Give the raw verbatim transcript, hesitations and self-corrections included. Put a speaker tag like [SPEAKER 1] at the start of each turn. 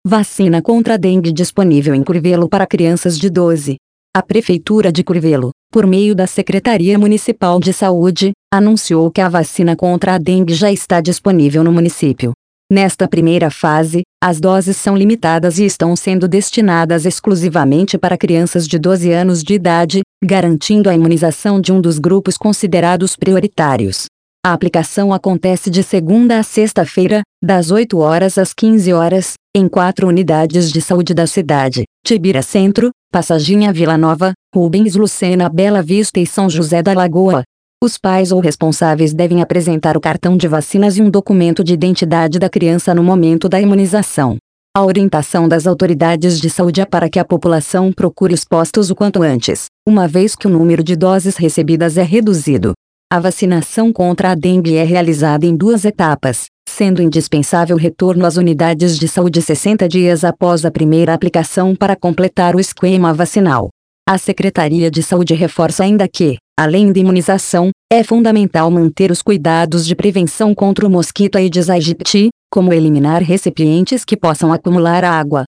[SPEAKER 1] Vacina contra a dengue disponível em Crivelo para crianças de doze. A Prefeitura de Crivelo, por meio da Secretaria Municipal de Saúde, anunciou que a vacina contra a dengue já está disponível no município. Nesta primeira fase, as doses são limitadas e estão sendo destinadas exclusivamente para crianças de doze anos de idade, garantindo a imunização de um dos grupos considerados prioritários. A aplicação acontece de segunda a sexta-feira, das oito horas às quinze horas, em quatro unidades de saúde da cidade: Tibira Centro, Passaginha Vila Nova, Rubens Lucena Bela Vista e São José da Lagoa. Os pais ou responsáveis devem apresentar o cartão de vacinas e um documento de identidade da criança no momento da imunização. A orientação das autoridades de saúde é para que a população procure os postos o quanto antes, uma vez que o número de doses recebidas é reduzido. A vacinação contra a dengue é realizada em duas etapas, sendo indispensável o retorno às unidades de saúde sessenta dias após a primeira aplicação para completar o esquema vacinal. A Secretaria de Saúde reforça ainda que, além da imunização, é fundamental manter os cuidados de prevenção contra o mosquito Aedes aegypti, como eliminar recipientes que possam acumular água,